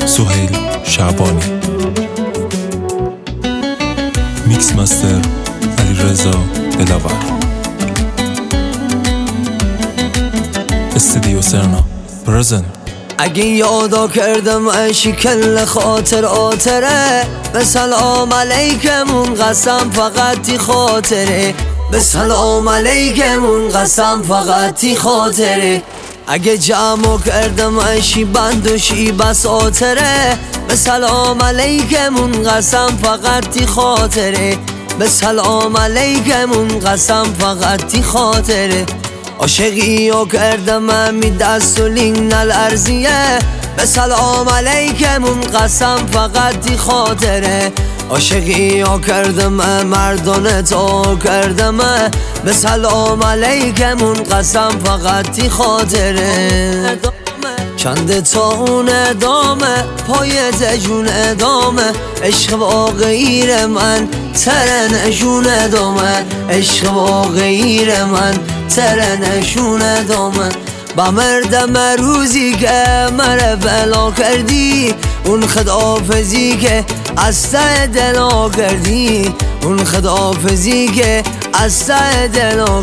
سهیل شعبانی، میکس مستر علیرضا دلاور، استودیو سرنا پرزنت. اگه یادا کردم عشی کل خاطر آتره، به سلام علیکمون قسم فقط تی خاطره، به سلام علیکمون قسم فقط تی خاطره. اگه جمع کردم عشی بندوشی بس آتره، به سلام علیکمون قسم فقط تی خاطره، به سلام علیکمون قسم فقط تی خاطره. عاشقی یا کردم همی دست و لین الارزیه، به سلام علیکمون قسم فقط تی خاطره. عاشقی یا کردم مردانه تا کردم، به سلام علیکمون قسم فقط تی خاطره. چند تا اون ادامه پای تجون ادامه، عشق با غیر من ترنشون ادامه، عشق با غیر من ترنشون ادامه. با مردم روزی که مره بلا کردی، اون خداحافظی که از ته دلا کردی، اون خداحافظی که از ته دلا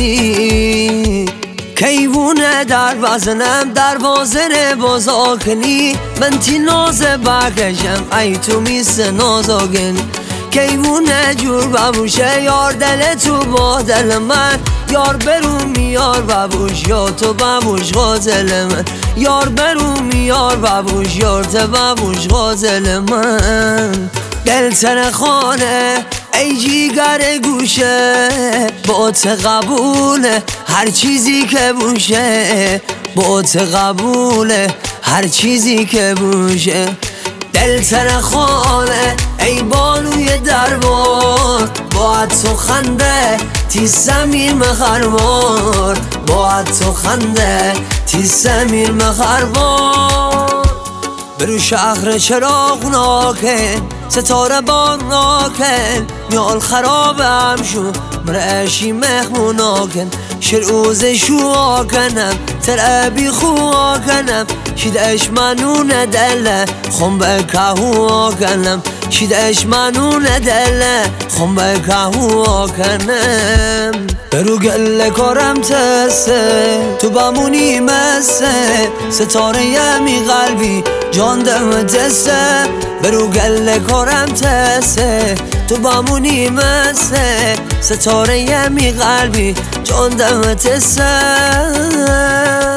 کردی. کیوونه در بزنم دروازه بازا کنی، من تی نازه بکشم ای تو میست نازاگن. کیوونه جور ببوشه یار دل تو با دل من، یار برو میار ببوش یا تو ببوش غازل من، یار برو میار ببوش یار تو ببوش غازل من. دل تر خانه ای جیگر گوشه، با ت قبوله هر چیزی که بوشه، با ت قبوله هر چیزی که بوشه. دل تر خانه ای بانوی دربار، با تو خنده تی سمیر مخربار، با تو خنده تی سمیر مخربار. برو شهر چراغ ناکن ستاره بان ناکن، میال خرابم شو مرشی مهمون ناکن. شروز شو آکنم ترابی خو آکنم، شیدش منو ندله خم به کهو آکنم، شیدش منو ندله خم به کهو آکنم. برو گل کارم تسته تو بمونی مسته، ستاره یمی قلبی جان دم دسته. برو گل کارم تسته تو بمونی مسته، ستاره یمی قلبی جان دم دسته.